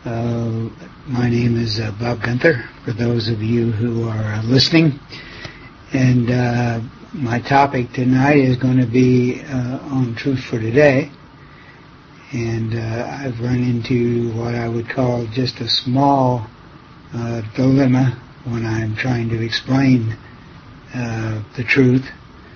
My name is Bob Gunther, for those of you who are listening. And my topic tonight is going to be on Truth for Today. And I've run into what I would call just a small dilemma when I'm trying to explain the truth.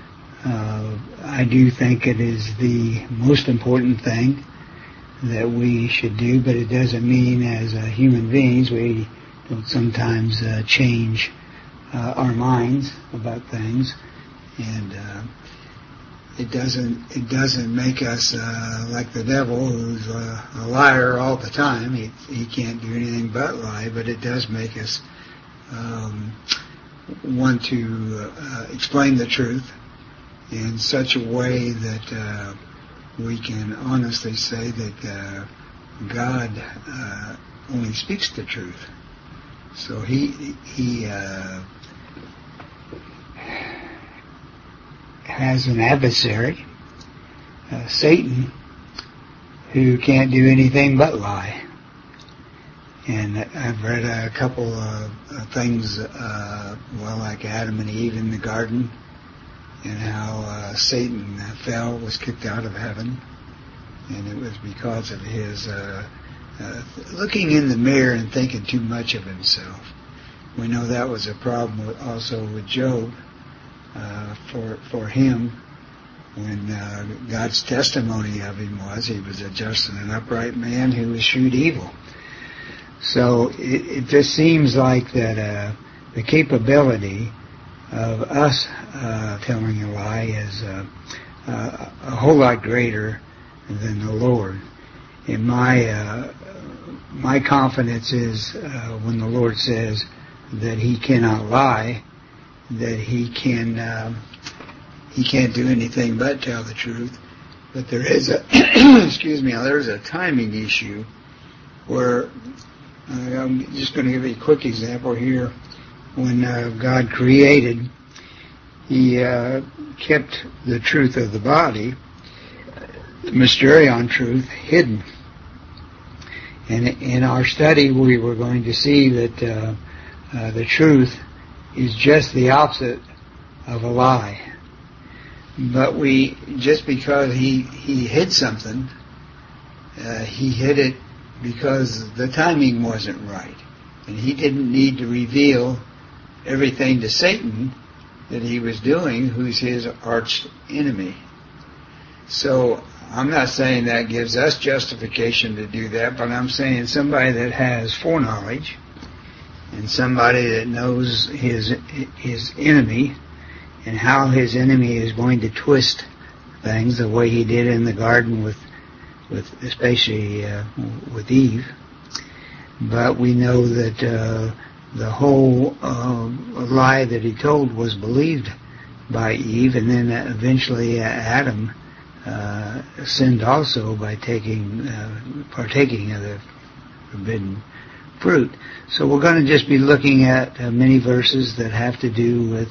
I do think it is the most important thing that we should do, but it doesn't mean as human beings we don't sometimes change our minds about things, and it doesn't make us like the devil, who's a liar all the time. He can't do anything but lie, but it does make us want to explain the truth in such a way that we can honestly say that God only speaks the truth. So he has an adversary, Satan, who can't do anything but lie. And I've read a couple of things, like Adam and Eve in the garden, and how Satan fell, was kicked out of heaven, and it was because of his looking in the mirror and thinking too much of himself. We know that was a problem also with Job, for him, when God's testimony of him was he was a just and an upright man who eschewed evil. So it just seems like that the capability of us telling a lie is a whole lot greater than the Lord. And my confidence is when the Lord says that He cannot lie, that He can't do anything but tell the truth. But there is a there's a timing issue where I'm just going to give you a quick example here. When God created, He kept the truth of the body, the mysterion truth, hidden. And in our study, we were going to see that the truth is just the opposite of a lie. But just because he hid something, He hid it because the timing wasn't right. And He didn't need to reveal everything to Satan that he was doing, who's his arch enemy. So I'm not saying that gives us justification to do that, but I'm saying somebody that has foreknowledge and somebody that knows his enemy and how his enemy is going to twist things the way he did in the garden with especially with Eve. But we know that the whole lie that he told was believed by Eve, and then eventually Adam sinned also by partaking of the forbidden fruit. So we're going to just be looking at many verses that have to do with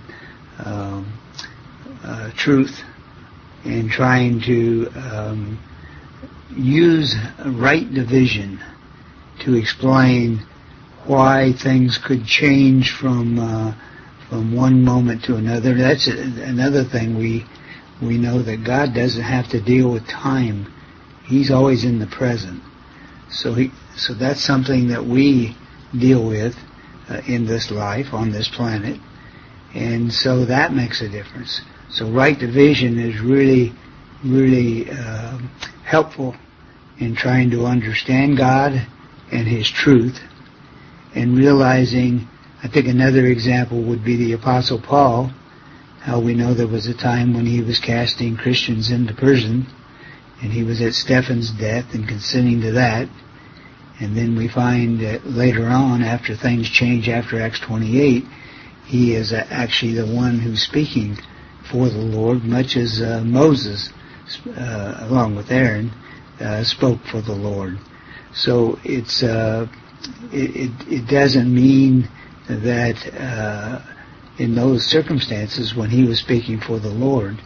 truth, and trying to use right division to explain why things could change from one moment to another. That's another thing we know, that God doesn't have to deal with time. He's always in the present. So that's something that we deal with in this life, on this planet. And so that makes a difference. So right division is really, really helpful in trying to understand God and His truth, and realizing, I think another example would be the Apostle Paul, how we know there was a time when he was casting Christians into prison, and he was at Stephen's death and consenting to that. And then we find that later on, after things change after Acts 28, he is actually the one who's speaking for the Lord, much as Moses, along with Aaron, spoke for the Lord. So it's it doesn't mean that in those circumstances when he was speaking for the Lord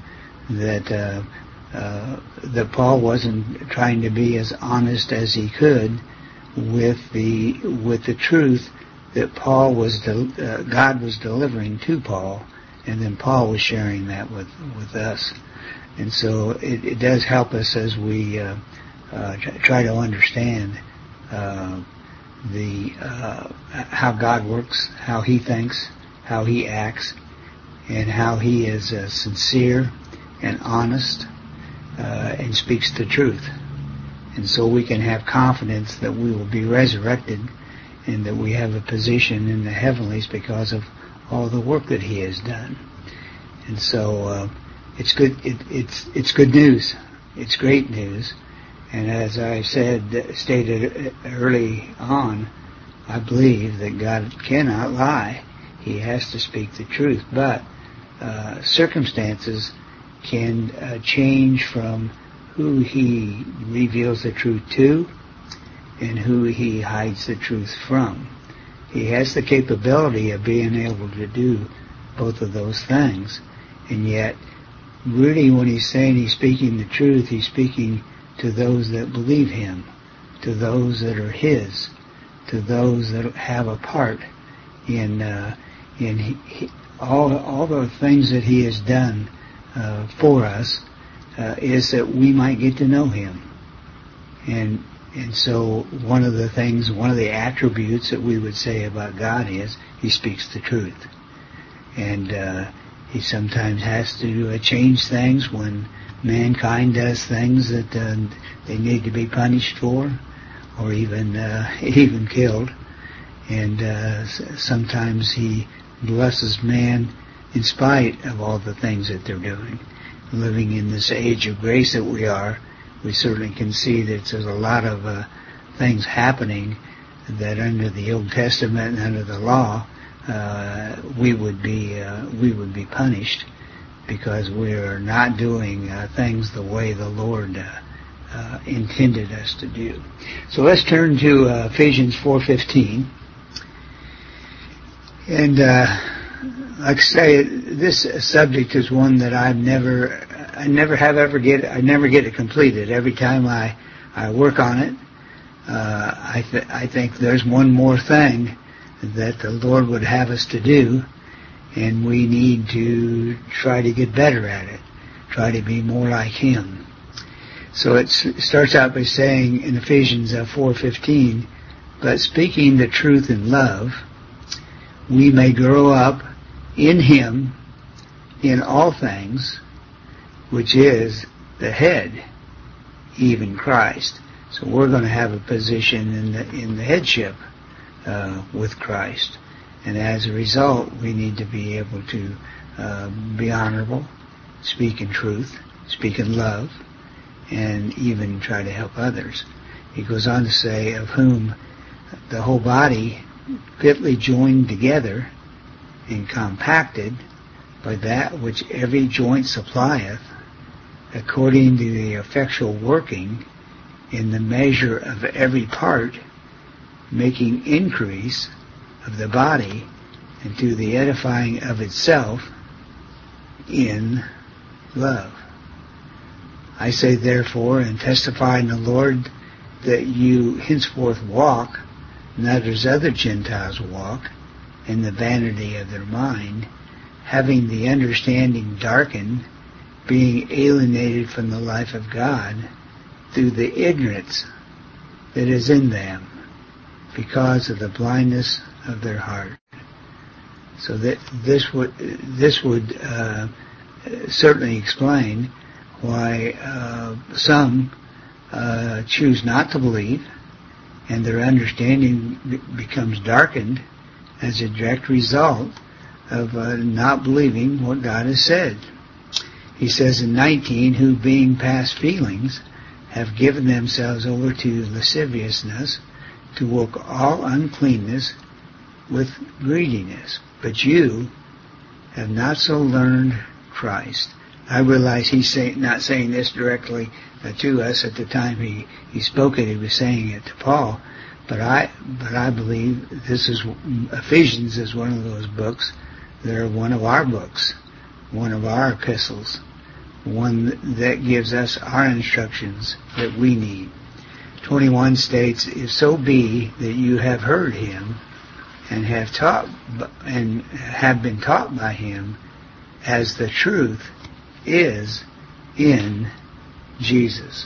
that Paul wasn't trying to be as honest as he could with the truth that God was delivering to Paul, and then Paul was sharing that with us. And so it does help us as we try to understand how God works, how He thinks, how He acts, and how He is sincere and honest and speaks the truth. And so we can have confidence that we will be resurrected and that we have a position in the heavenlies because of all the work that He has done. And so it's good. It's good news. It's great news. And as I stated early on, I believe that God cannot lie. He has to speak the truth. But circumstances can change from who He reveals the truth to and who He hides the truth from. He has the capability of being able to do both of those things. And yet, really, when He's saying He's speaking the truth, He's speaking to those that believe Him, to those that are His, to those that have a part in all the things that He has done for us, is that we might get to know Him. And so one of the attributes that we would say about God is He speaks the truth. And He sometimes has to change things when mankind does things that they need to be punished for, or even killed. And sometimes He blesses man in spite of all the things that they're doing. Living in this age of grace that we are, we certainly can see that there's a lot of things happening that under the Old Testament and under the law we would be punished because we are not doing things the way the Lord intended us to do. So let's turn to Ephesians 4:15, and like I say, this subject is one that I never get it completed. Every time I work on it, I think there's one more thing that the Lord would have us to do, and we need to try to get better at it, try to be more like Him. So it starts out by saying in Ephesians 4:15, but speaking the truth in love, we may grow up in Him in all things, which is the head, even Christ. So we're going to have a position in the headship with Christ, and as a result, we need to be able to be honorable, speak in truth, speak in love, and even try to help others. He goes on to say, of whom the whole body fitly joined together and compacted by that which every joint supplieth, according to the effectual working in the measure of every part, making increase of the body into the edifying of itself in love. I say therefore, and testify in the Lord, that you henceforth walk, not as other Gentiles walk, in the vanity of their mind, having the understanding darkened, being alienated from the life of God through the ignorance that is in them, because of the blindness of their heart. So that this would certainly explain why some choose not to believe, and their understanding becomes darkened as a direct result of not believing what God has said. He says in 19, who being past feelings have given themselves over to lasciviousness, to work all uncleanness with greediness. But you have not so learned Christ. I realize he's not saying this directly to us at the time he spoke it. He was saying it to Paul. But I believe Ephesians is one of those books. They're one of our books, one of our epistles, one that gives us our instructions that we need. 21 states, "If so be that you have heard him and have been taught by him, as the truth is in Jesus."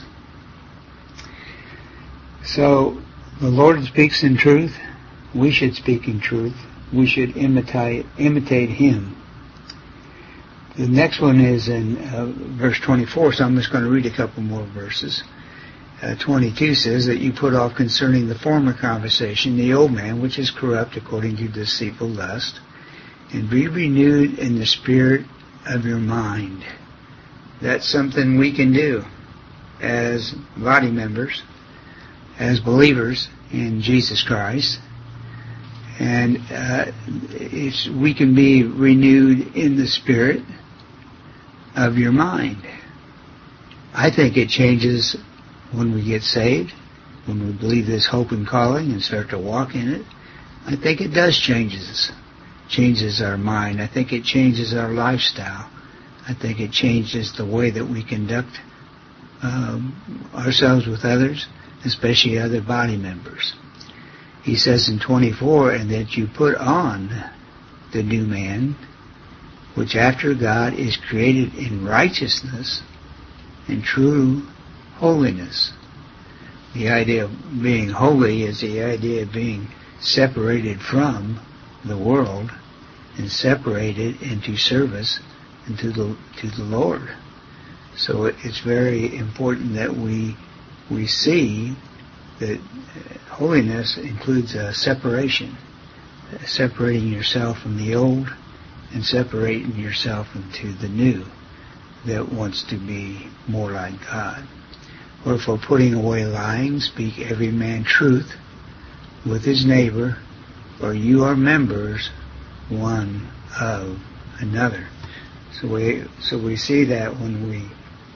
So the Lord speaks in truth. We should speak in truth. We should imitate him. The next one is in verse 24, so I'm just going to read a couple more verses. 22 says that you put off concerning the former conversation the old man, which is corrupt according to deceitful lust, and be renewed in the spirit of your mind. That's something we can do as body members, as believers in Jesus Christ. And we can be renewed in the spirit of your mind. I think it changes when we get saved, when we believe this hope and calling and start to walk in it. I think it does changes our mind. I think it changes our lifestyle. I think it changes the way that we conduct ourselves with others, especially other body members. He says in 24, "And that you put on the new man, which after God is created in righteousness and true holiness." The idea of being holy is the idea of being separated from the world and separated into service and to the Lord. So it's very important that we see that holiness includes a separation, separating yourself from the old and separating yourself into the new that wants to be more like God. Wherefore, putting away lying, speak every man truth with his neighbor, for you are members one of another. So we see that when we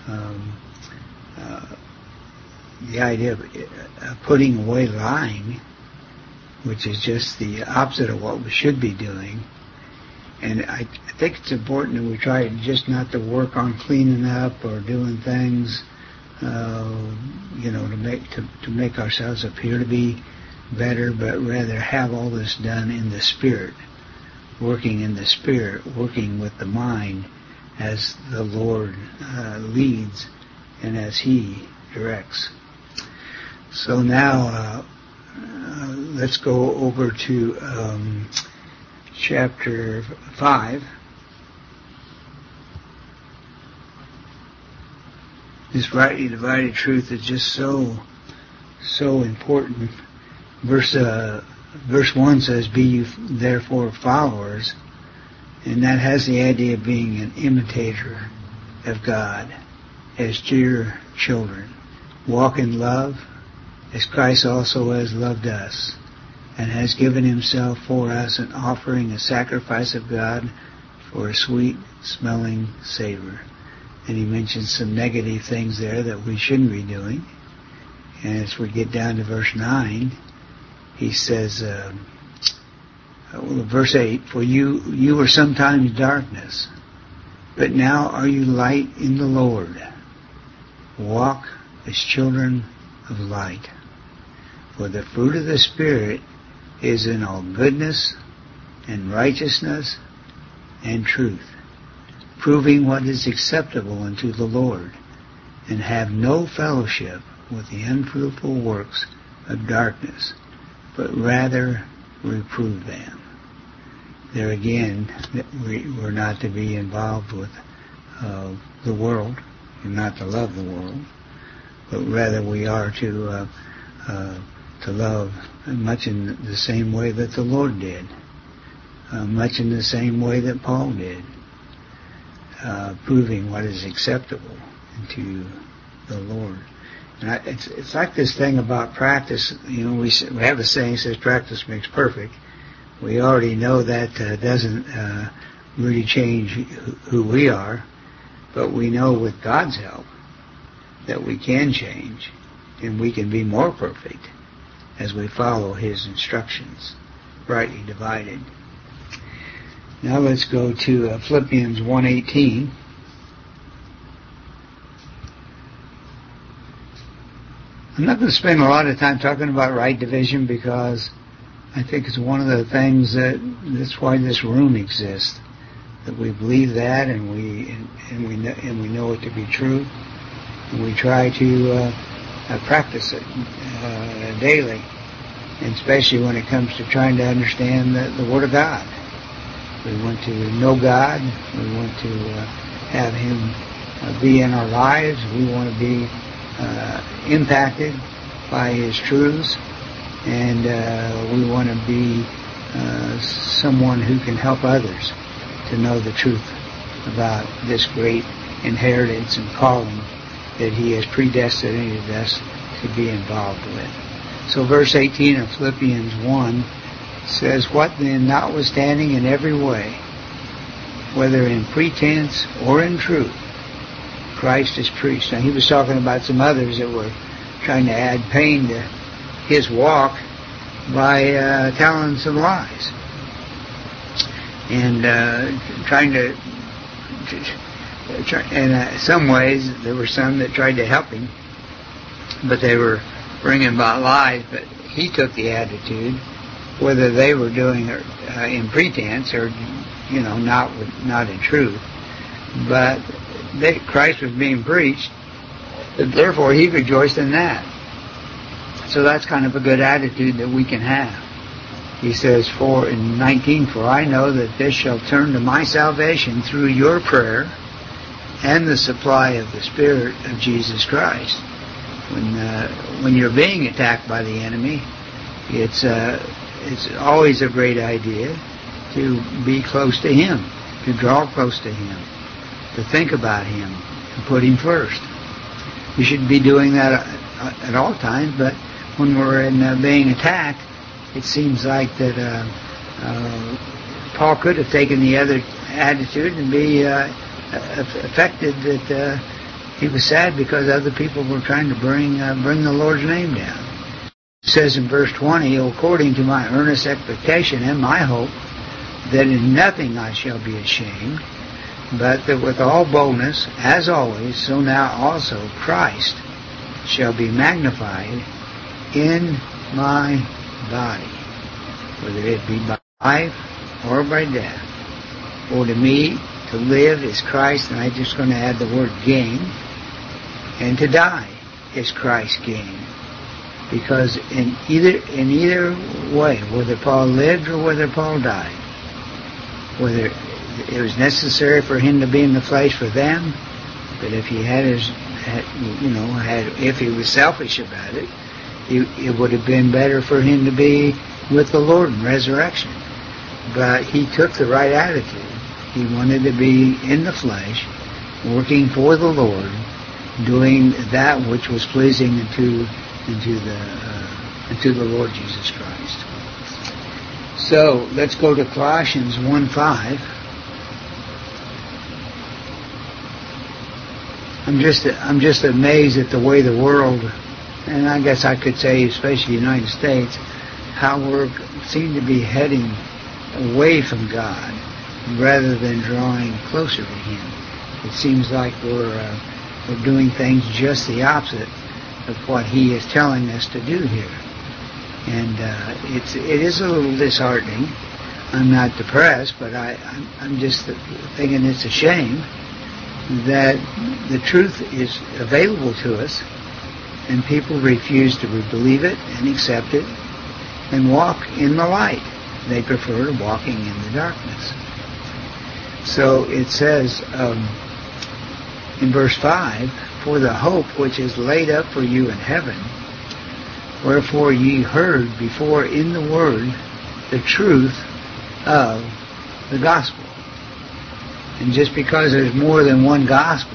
the idea of putting away lying, which is just the opposite of what we should be doing. And I think it's important that we try just not to work on cleaning up or doing things, to make ourselves appear to be better, but rather have all this done in the Spirit, working in the Spirit, working with the mind as the Lord leads and as He directs. So now let's go over to chapter 5. This rightly divided truth is just so important. Verse 1 says, "Be you therefore followers," and that has the idea of being an imitator of God as dear children. Walk in love, as Christ also has loved us, and has given himself for us an offering, a sacrifice of God for a sweet-smelling savor. And he mentions some negative things there that we shouldn't be doing. And as we get down to verse 9, he says, verse 8, "For you were sometimes darkness, but now are you light in the Lord. Walk as children of light. For the fruit of the Spirit is in all goodness and righteousness and truth, proving what is acceptable unto the Lord, and have no fellowship with the unfruitful works of darkness, but rather reprove them." There again, we're not to be involved with the world. We're not to love the world, but rather we are to love much in the same way that the Lord did, much in the same way that Paul did, proving what is acceptable to the Lord. And it's like this thing about practice. We have a saying that says practice makes perfect. We already know that doesn't really change who we are, but we know with God's help that we can change and we can be more perfect as we follow His instructions, rightly divided. Now let's go to Philippians 1:18. I'm not going to spend a lot of time talking about right division because I think it's one of the things that's why this room exists. That we believe that, and we know it to be true, and we try to practice it daily, and especially when it comes to trying to understand the Word of God. We want to know God. We want to have Him be in our lives. We want to be impacted by His truths, and we want to be someone who can help others to know the truth about this great inheritance and calling that He has predestinated us to be involved with. So verse 18 of Philippians 1 says, "What then, notwithstanding in every way, whether in pretense or in truth, Christ is preached." Now he was talking about some others that were trying to add pain to his walk by telling some lies. And in some ways, there were some that tried to help him, but they were bringing about lies. But he took the attitude, whether they were doing it in pretense or, not in truth, but Christ was being preached, therefore he rejoiced in that. So that's kind of a good attitude that we can have. He says, in 19, "For I know that this shall turn to my salvation through your prayer and the supply of the Spirit of Jesus Christ." When you're being attacked by the enemy, it's always a great idea to be close to Him, to draw close to Him, to think about Him, and put Him first. We should be doing that at all times, but when we're being attacked, it seems like that Paul could have taken the other attitude and be affected that he was sad because other people were trying to bring the Lord's name down. It says in verse 20, "According to my earnest expectation and my hope, that in nothing I shall be ashamed, but that with all boldness, as always, so now also Christ shall be magnified in my body, whether it be by life or by death. For to me, to live is Christ," and I'm just going to add the word gain, "and to die is Christ's gain." Because in either way, whether Paul lived or whether Paul died, whether it was necessary for him to be in the flesh for them, but if he if he was selfish about it, it would have been better for him to be with the Lord in resurrection. But he took the right attitude. He wanted to be in the flesh, working for the Lord, doing that which was pleasing unto the Lord Jesus Christ. So let's go to Colossians 1:5. I'm just amazed at the way the world, and I guess I could say especially the United States, how we seem to be heading away from God rather than drawing closer to Him. It seems like we're doing things just the opposite of what He is telling us to do here, and it is a little disheartening. I'm not depressed, but I'm just thinking it's a shame that the truth is available to us and people refuse to believe it and accept it and walk in the light. They prefer walking in the darkness. So it says in verse 5, "For the hope which is laid up for you in heaven, wherefore ye heard before in the word the truth of the gospel." And just because there's more than one gospel,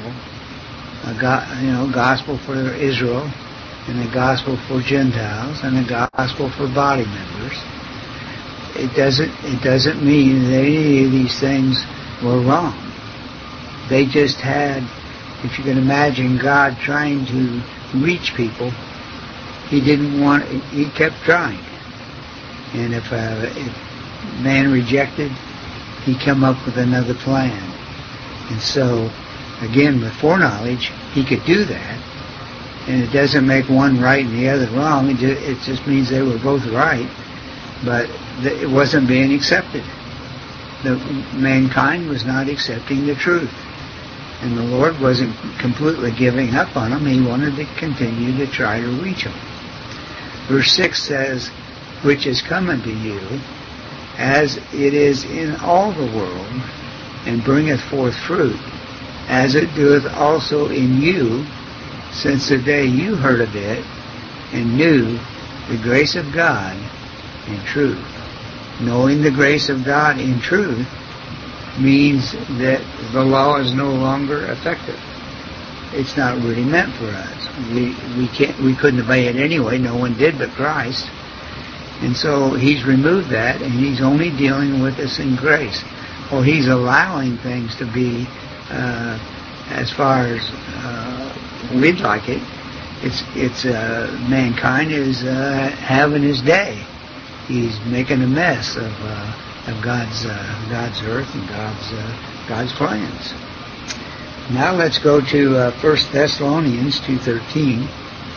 gospel for Israel, and a gospel for Gentiles, and a gospel for body members, it doesn't mean that any of these things were wrong. They just had, if you can imagine God trying to reach people, He kept trying. And if man rejected, He came up with another plan. And so, again, with foreknowledge, He could do that. And it doesn't make one right and the other wrong. It just means they were both right, but it wasn't being accepted. Mankind was not accepting the truth. And the Lord wasn't completely giving up on them. He wanted to continue to try to reach them. Verse 6 says, which is come unto you, as it is in all the world, and bringeth forth fruit, as it doeth also in you, since the day you heard of it, and knew the grace of God in truth. Knowing the grace of God in truth means that the law is no longer effective. It's not really meant for us. We couldn't obey it anyway. No one did but Christ. And so He's removed that, and He's only dealing with us in grace. Or He's allowing things to be as far as we'd like it. It's mankind is having his day. He's making a mess of God's earth and God's plans. Now let's go to 1 Thessalonians 2:13.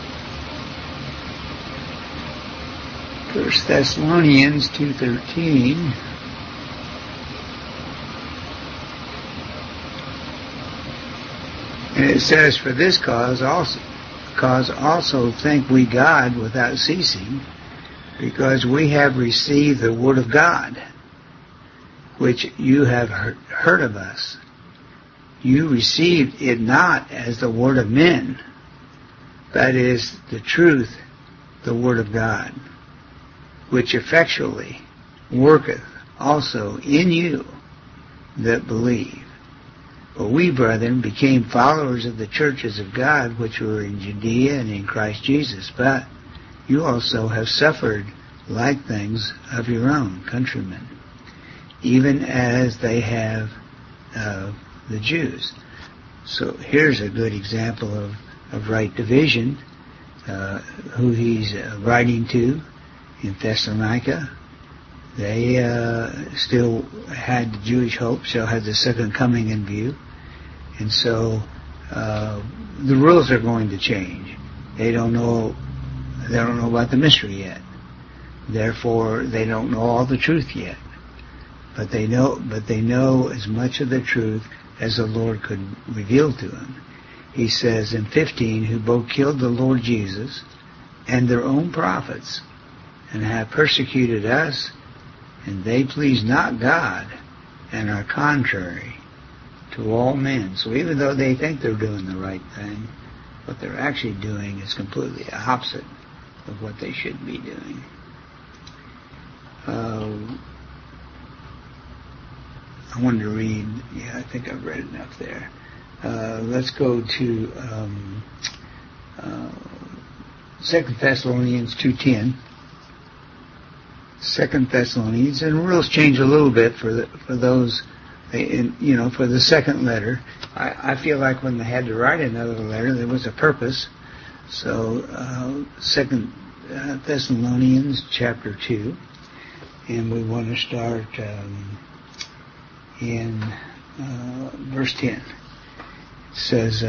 1 Thessalonians 2:13. And it says, for this cause also thank we God without ceasing, because we have received the word of God, which you have heard of us. You received it not as the word of men, that is the truth, the word of God, which effectually worketh also in you that believe. For we, brethren, became followers of the churches of God which were in Judea and in Christ Jesus, but you also have suffered like things of your own countrymen, even as they have the Jews. So here's a good example of right division, who he's writing to in Thessalonica. They still had the Jewish hope, still had the second coming in view. And so the rules are going to change. They don't know about the mystery yet. Therefore, they don't know all the truth yet. But they know as much of the truth as the Lord could reveal to them. He says in 15, who both killed the Lord Jesus and their own prophets, and have persecuted us, and they please not God, and are contrary to all men. So even though they think they're doing the right thing, what they're actually doing is completely opposite of what they should be doing. I wanted to read, I think I've read enough there. Let's go to 2 Thessalonians 2:10. 2 Thessalonians, and rules change a little bit for those, for the second letter. I feel like when they had to write another letter, there was a purpose. So 2 Thessalonians chapter 2, and we want to start in verse 10. It says,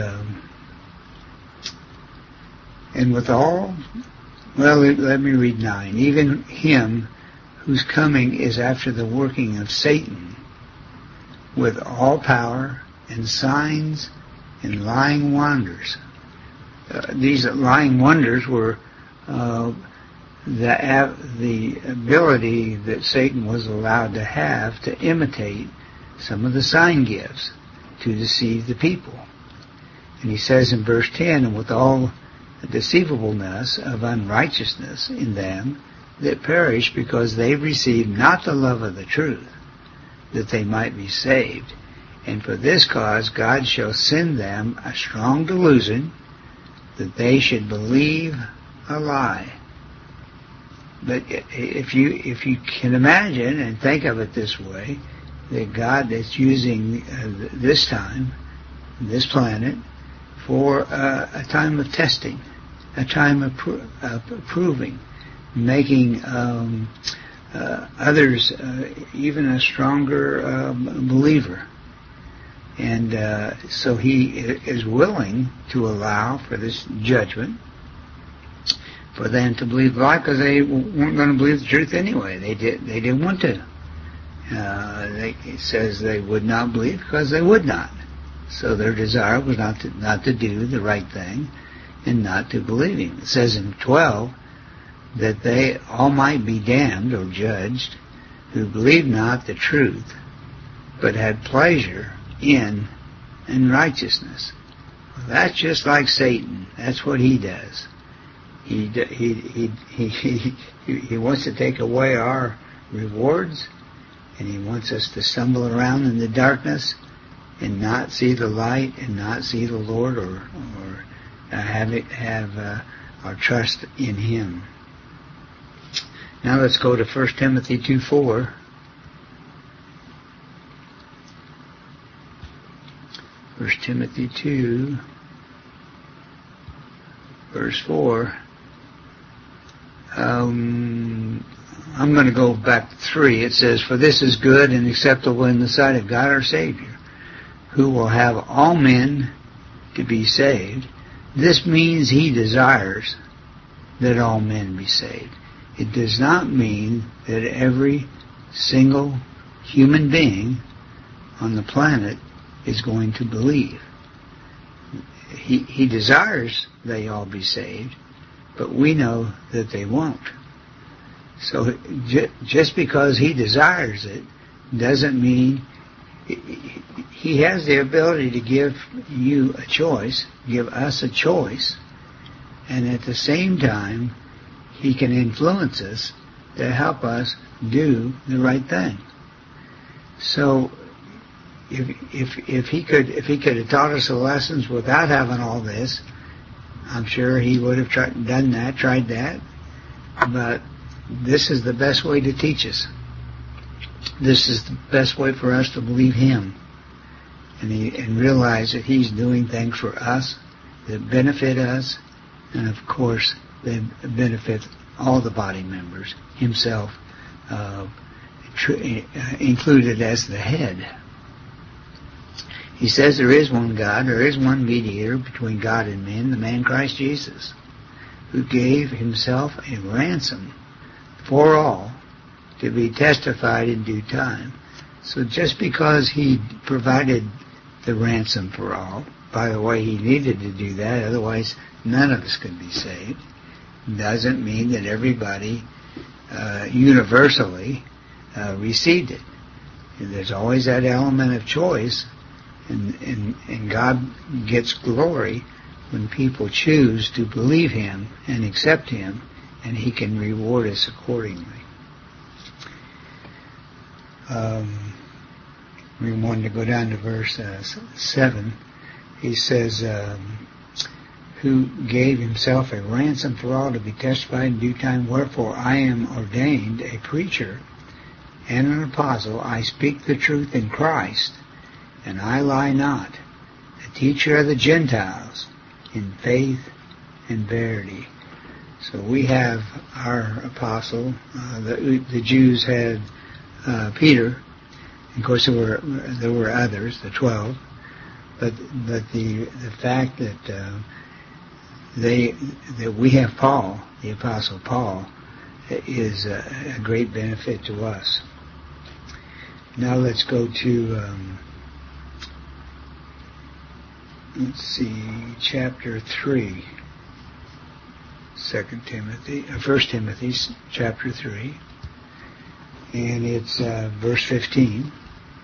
and with all, well, let me read 9. Even him whose coming is after the working of Satan, with all power and signs and lying wonders. These lying wonders were the ability that Satan was allowed to have to imitate some of the sign gifts to deceive the people. And he says in verse 10, and with all the deceivableness of unrighteousness in them that perish, because they receive not the love of the truth, that they might be saved. And for this cause God shall send them a strong delusion, that they should believe a lie. But if you can imagine and think of it this way, that God is using this time, this planet, for a time of testing, a time of proving, making others even a stronger believer. And so he is willing to allow for this judgment for them to believe the lie, because they weren't going to believe the truth anyway. They didn't want to. It says they would not believe because they would not. So their desire was not to do the right thing and not to believe him. It says in 12 that they all might be damned or judged who believed not the truth, but had pleasure in unrighteousness. Well, that's just like Satan. That's what he does. He wants to take away our rewards, and he wants us to stumble around in the darkness and not see the light and not see the Lord, or have our trust in him. Now let's go to 1 Timothy 2:4. 1 Timothy 2, verse 4. I'm going to go back to 3. It says, "For this is good and acceptable in the sight of God our Savior, who will have all men to be saved." This means he desires that all men be saved. It does not mean that every single human being on the planet is going to believe. He desires they all be saved, but we know that they won't. So just because he desires it doesn't mean he has the ability to give you a choice, give us a choice, and at the same time he can influence us to help us do the right thing. So if he could have taught us the lessons without having all this, I'm sure he would have tried that. But this is the best way to teach us. This is the best way for us to believe him and realize that he's doing things for us that benefit us, and of course they benefit all the body members, himself included as the head. He says there is one God, there is one mediator between God and men, the man Christ Jesus, who gave himself a ransom for all to be testified in due time. So just because he provided the ransom for all, by the way, he needed to do that, otherwise none of us could be saved, doesn't mean that everybody universally received it. And there's always that element of choice, and God gets glory when people choose to believe him and accept him, and he can reward us accordingly. We wanted to go down to verse 7. He says, who gave himself a ransom for all to be testified in due time, wherefore I am ordained a preacher and an apostle. I speak the truth in Christ, and I lie not, a teacher of the Gentiles in faith and verity. So we have our apostle. The Jews had Peter. Of course, there were others, the 12. But the fact that we have Paul, the apostle Paul, is a great benefit to us. Now let's go to chapter 3. 1 Timothy chapter 3, and it's verse 15.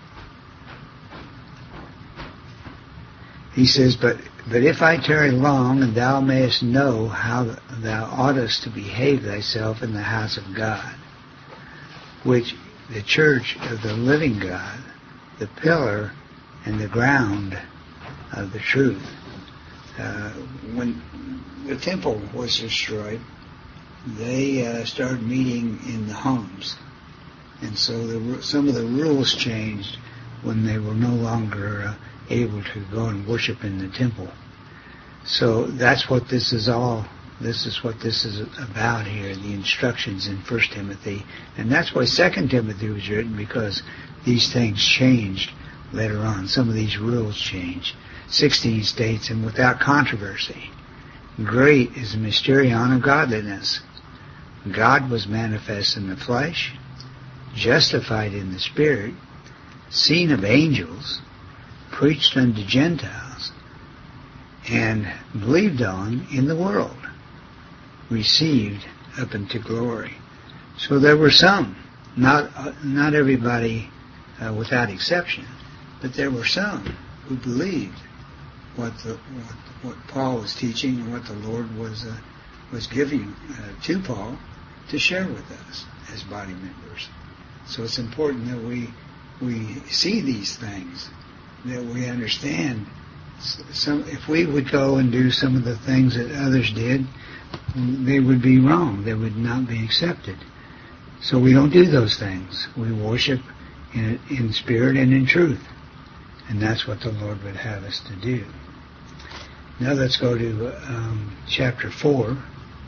He says, but if I tarry long, and thou mayest know how thou oughtest to behave thyself in the house of God, which the church of the living God, the pillar and the ground of the truth. When the temple was destroyed, they started meeting in the homes, and so some of the rules changed when they were no longer able to go and worship in the temple. So that's what this is what this is about here, the instructions in 1 Timothy. And that's why 2 Timothy was written, because these things changed later on. Some of these rules change. 16 states, and without controversy. Great is the mysterion of godliness. God was manifest in the flesh, justified in the Spirit, seen of angels, preached unto Gentiles, and believed on in the world, received up into glory. So there were some, not everybody without exception, but there were some who believed what Paul was teaching and what the Lord was giving to Paul to share with us as body members. So it's important that we see these things, that we understand. If we would go and do some of the things that others did, they would be wrong. They would not be accepted. So we don't do those things. We worship in spirit and in truth. And that's what the Lord would have us to do. Now let's go to chapter 4.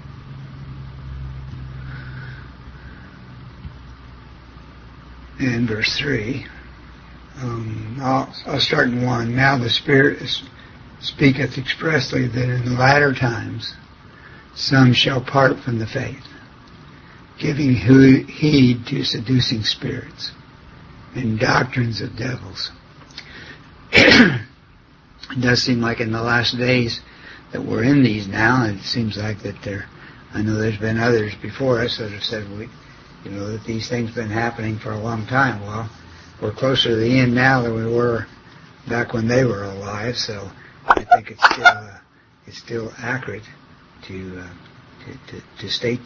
And verse 3. I'll start in 1. Now the Spirit speaketh expressly that in the latter times some shall part from the faith, giving heed to seducing spirits and doctrines of devils. It does seem like in the last days that we're in these now, and it seems like that I know there's been others before us that have said that these things have been happening for a long time. Well, we're closer to the end now than we were back when they were alive, so I think it's still accurate to state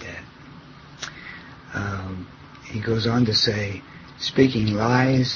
that. He goes on to say, speaking lies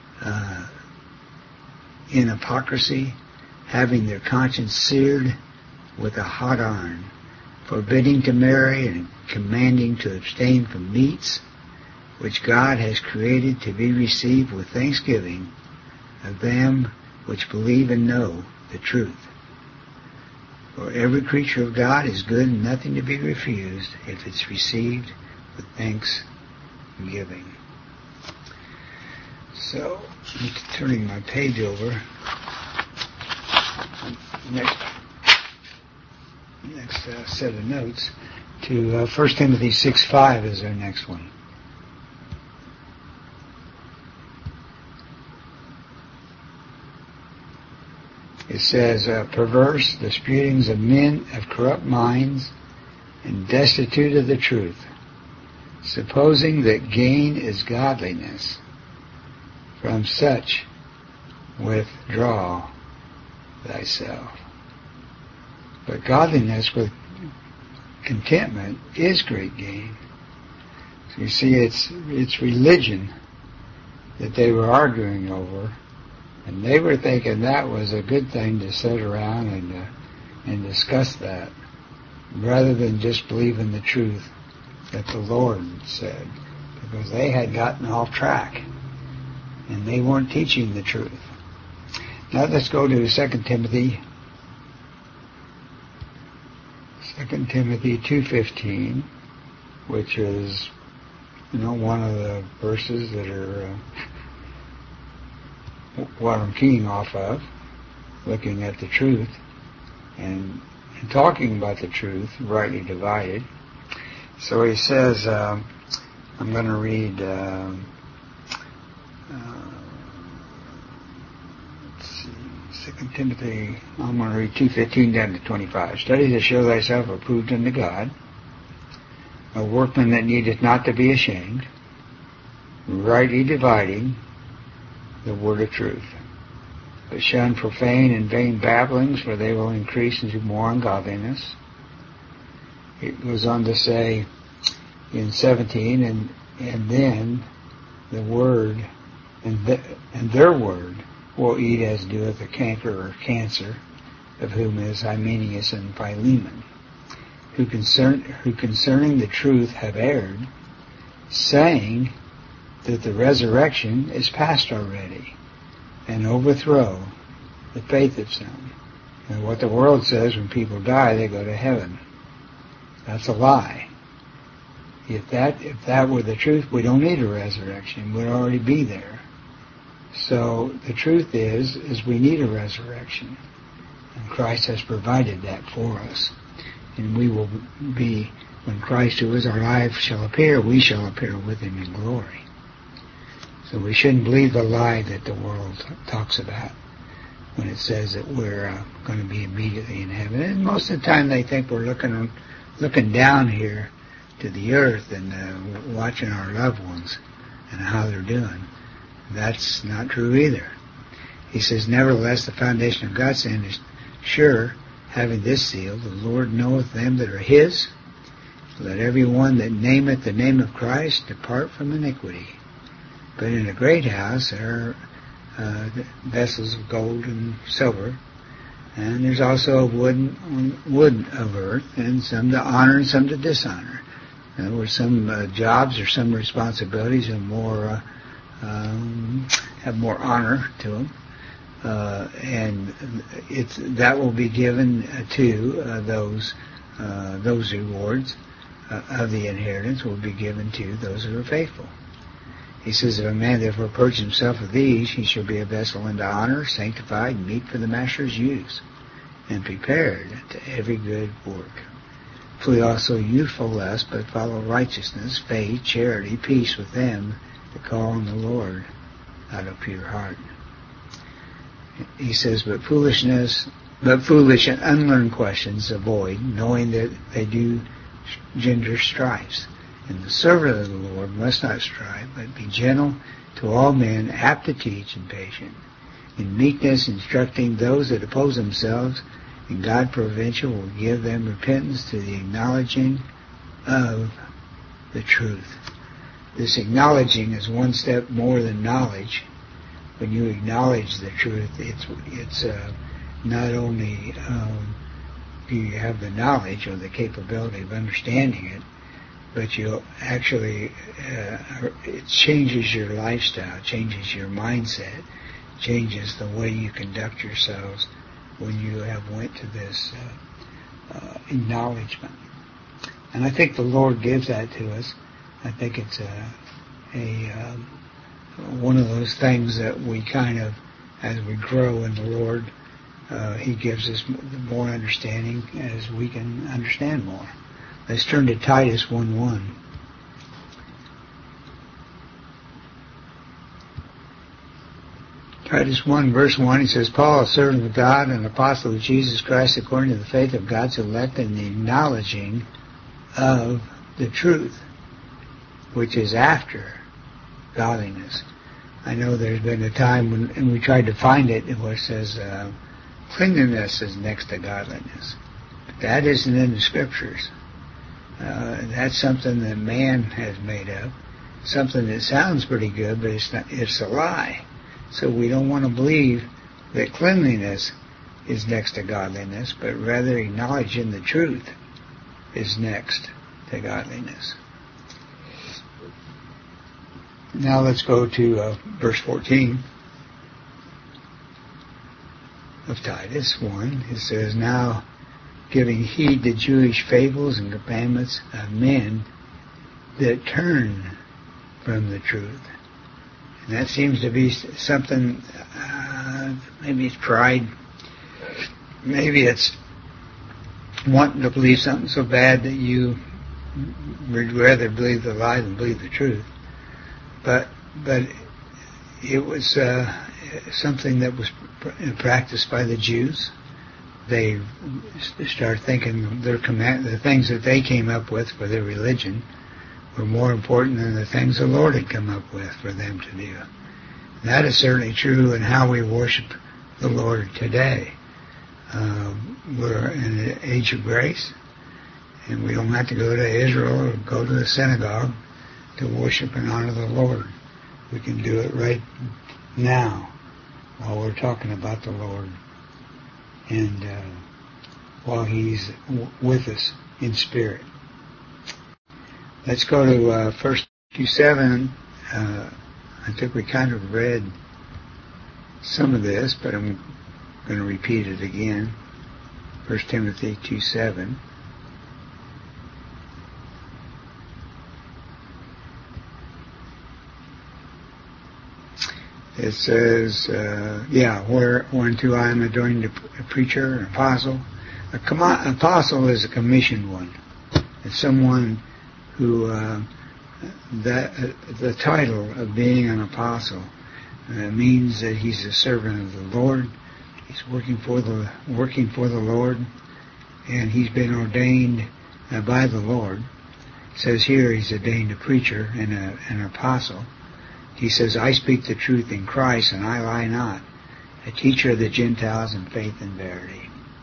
in hypocrisy, having their conscience seared with a hot iron, forbidding to marry and commanding to abstain from meats which God has created to be received with thanksgiving of them which believe and know the truth. For every creature of God is good and nothing to be refused if it's received with thanksgiving. So, I'm turning my page over. Next set of notes to 1 Timothy 6:5 is our next one. It says, perverse, disputings of men of corrupt minds and destitute of the truth, supposing that gain is godliness. From such withdraw thyself. But godliness with contentment is great gain. So you see, it's religion that they were arguing over, and they were thinking that was a good thing to sit around and discuss that, rather than just believe in the truth that the Lord said, because they had gotten off track and they weren't teaching the truth. Now let's go to 2 Timothy 2:15, which is one of the verses that are what I'm keying off of, looking at the truth and talking about the truth, rightly divided. So he says, I'm going to read, let's see, 2 Timothy, I'm going to read 2:15 down to 25. Study to show thyself approved unto God, a workman that needeth not to be ashamed, rightly dividing the word of truth. But shun profane and vain babblings, for they will increase into more ungodliness. It goes on to say in 17, and then the word, and their word will eat as doeth a canker or cancer, of whom is Hymenaeus and Philemon, who concerning the truth have erred, saying that the resurrection is past already, and overthrow the faith of some. And what the world says, when people die, they go to heaven. That's a lie. If that were the truth, we don't need a resurrection. We'd already be there. So the truth is we need a resurrection. And Christ has provided that for us. And we will be, when Christ, who is our life, shall appear, we shall appear with him in glory. So we shouldn't believe the lie that the world talks about when it says that we're going to be immediately in heaven. And most of the time they think we're looking down here to the earth and watching our loved ones and how they're doing. That's not true either. He says, nevertheless, the foundation of God's sin is sure, having this seal, the Lord knoweth them that are his. Let every one that nameth the name of Christ depart from iniquity. But in a great house there are vessels of gold and silver, and there's also wood of earth, and some to honor and some to dishonor. In other words, some jobs or some responsibilities are more have more honor to them, and that will be given to those rewards of the inheritance will be given to those who are faithful. He says, if a man therefore purge himself of these, he shall be a vessel unto honor, sanctified, and meet for the master's use, and prepared to every good work. Flee also youthful lust, but follow righteousness, faith, charity, peace with them that call on the Lord out of pure heart. He says, but foolish and unlearned questions avoid, knowing that they do gender strifes. And the servant of the Lord must not strive, but be gentle to all men, apt to teach, and patient, in meekness instructing those that oppose themselves, and God providential will give them repentance to the acknowledging of the truth. This acknowledging is one step more than knowledge. When you acknowledge the truth, it's not only do you have the knowledge or the capability of understanding it, but you actually, it changes your lifestyle, changes your mindset, changes the way you conduct yourselves when you have went to this acknowledgement. And I think the Lord gives that to us. I think it's one of those things that we kind of, as we grow in the Lord, He gives us more understanding as we can understand more. Let's turn to Titus 1:1. Titus 1, verse 1, he says, Paul, a servant of God and apostle of Jesus Christ, according to the faith of God's elect and the acknowledging of the truth, which is after godliness. I know there's been a time when we tried to find it where it says cleanliness is next to godliness. But that isn't in the Scriptures. That's something that man has made up, something that sounds pretty good, but it's a lie. So we don't want to believe that cleanliness is next to godliness, but rather acknowledging the truth is next to godliness. Now let's go to verse 14 of Titus 1. It says, now giving heed to Jewish fables and commandments of men that turn from the truth. And that seems to be something, maybe it's pride, maybe it's wanting to believe something so bad that you would rather believe the lie than believe the truth. But it was something that was practiced by the Jews. They start thinking the things that they came up with for their religion were more important than the things the Lord had come up with for them to do. And that is certainly true in how we worship the Lord today. We're in the age of grace, and we don't have to go to Israel or go to the synagogue to worship and honor the Lord. We can do it right now while we're talking about the Lord and while He's with us in spirit. Let's go to 1 Timothy 7. I think we kind of read some of this, but I'm going to repeat it again. 1 Timothy 2:7. it says, whereunto I am ordained a preacher, an apostle. Apostle is a commissioned one. It's someone who, the title of being an apostle means that he's a servant of the Lord. He's working for the Lord, and he's been ordained by the Lord. It says here he's ordained a preacher and an apostle. He says, I speak the truth in Christ, and I lie not, a teacher of the Gentiles in faith and verity.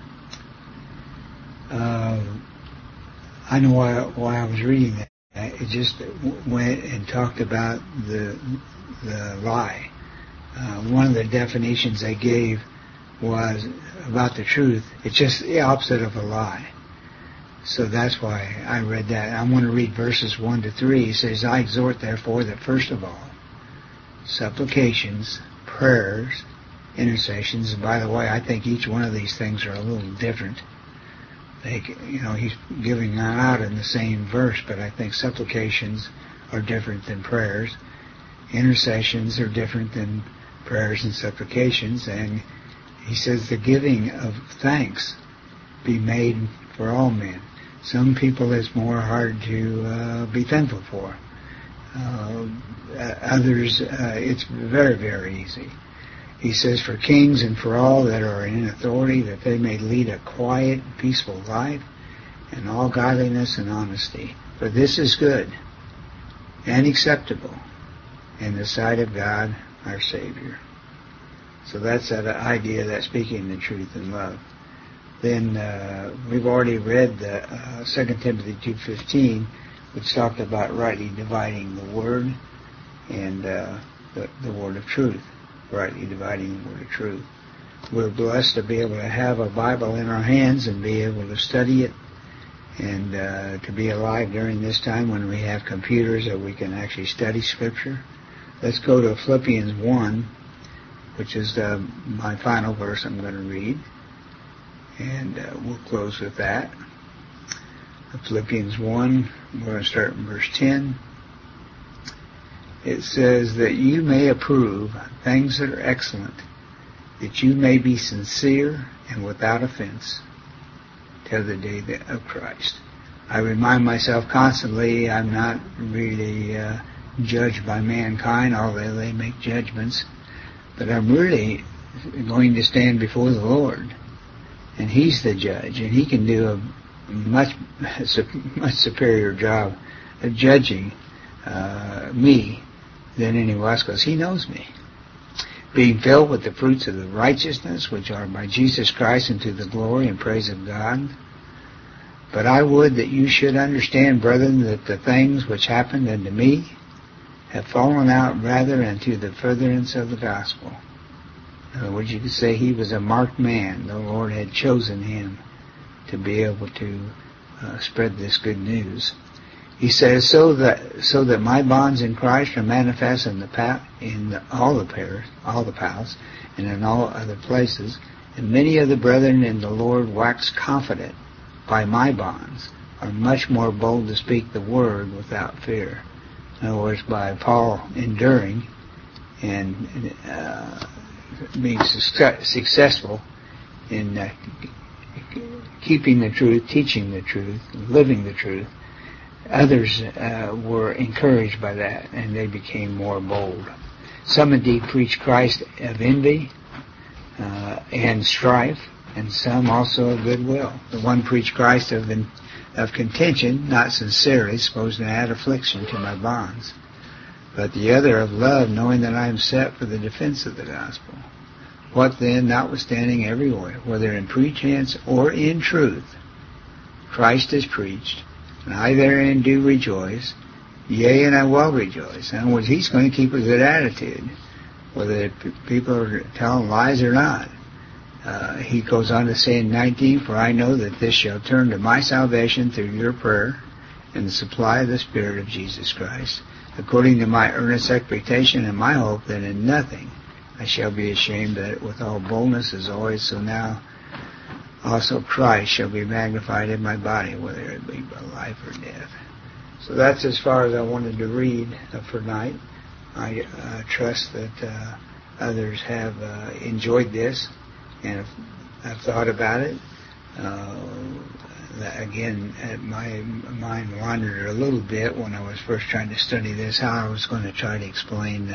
I know why I was reading that. It just went and talked about the lie. One of the definitions they gave was about the truth. It's just the opposite of a lie. So that's why I read that. I want to read verses 1 to 3. It says, I exhort therefore that first of all, supplications, prayers, intercessions, and by the way, I think each one of these things are a little different. He's giving that out in the same verse, but I think supplications are different than prayers. Intercessions are different than prayers and supplications, and he says the giving of thanks be made for all men. Some people it's more hard to be thankful for. Others, it's very, very easy. He says, for kings and for all that are in authority, that they may lead a quiet, peaceful life, in all godliness and honesty. For this is good and acceptable in the sight of God, our Savior. So that's that idea that speaking the truth in love. Then we've already read 2 Timothy 2:15, which talked about rightly dividing the word and the word of truth. Rightly dividing the word of truth. We're blessed to be able to have a Bible in our hands and be able to study it, and to be alive during this time when we have computers that we can actually study Scripture. Let's go to Philippians 1, which is my final verse I'm going to read, and we'll close with that. Philippians 1, we're going to start in verse 10. It says that you may approve things that are excellent, that you may be sincere and without offense till the day of Christ. I remind myself constantly I'm not really judged by mankind, although they make judgments, but I'm really going to stand before the Lord, and He's the judge, and He can do a much superior job of judging me than anyone else, because He knows me. Being filled with the fruits of the righteousness which are by Jesus Christ unto the glory and praise of God. But I would that you should understand, brethren, that the things which happened unto me have fallen out rather unto the furtherance of the gospel. In other words, you could say he was a marked man. The Lord had chosen him to be able to spread this good news. He says, so that my bonds in Christ are manifest in all the palace, and in all other places, and many of the brethren in the Lord wax confident by my bonds, are much more bold to speak the word without fear. In other words, by Paul enduring and being successful in keeping the truth, teaching the truth, living the truth, others were encouraged by that, and they became more bold. Some indeed preach Christ of envy and strife, and some also of goodwill. The one preached Christ of contention, not sincerely, supposed to add affliction to my bonds, but the other of love, knowing that I am set for the defense of the gospel. What then, notwithstanding everywhere, whether in pretense or in truth, Christ is preached, and I therein do rejoice, yea, and I will rejoice. In other words, he's going to keep a good attitude, whether people are telling lies or not. He goes on to say in 19, for I know that this shall turn to my salvation through your prayer and the supply of the Spirit of Jesus Christ, according to my earnest expectation and my hope that in nothing I shall be ashamed, that with all boldness as always, so now also Christ shall be magnified in my body, whether it be by life or death. So that's as far as I wanted to read for tonight. I trust that others have enjoyed this and have thought about it. Again, my mind wandered a little bit when I was first trying to study this, how I was going to try to explain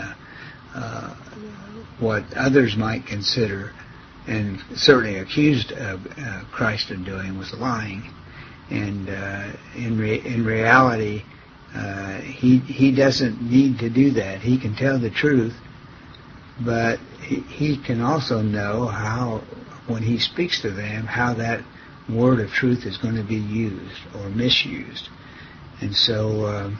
what others might consider and certainly accused Christ of doing was lying. And in reality, he doesn't need to do that. He can tell the truth, but he can also know how, when he speaks to them, how that word of truth is going to be used or misused. And so,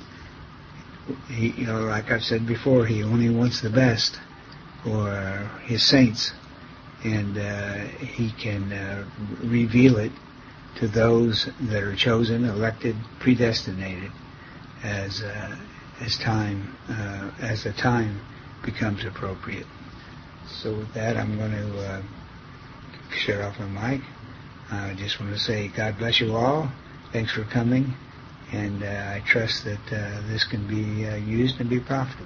like I've said before, he only wants the best for his saints, and he can reveal it to those that are chosen, elected, predestinated, as the time becomes appropriate. So with that, I'm going to shut off my mic. I just want to say God bless you all. Thanks for coming, and I trust that this can be used and be profitable.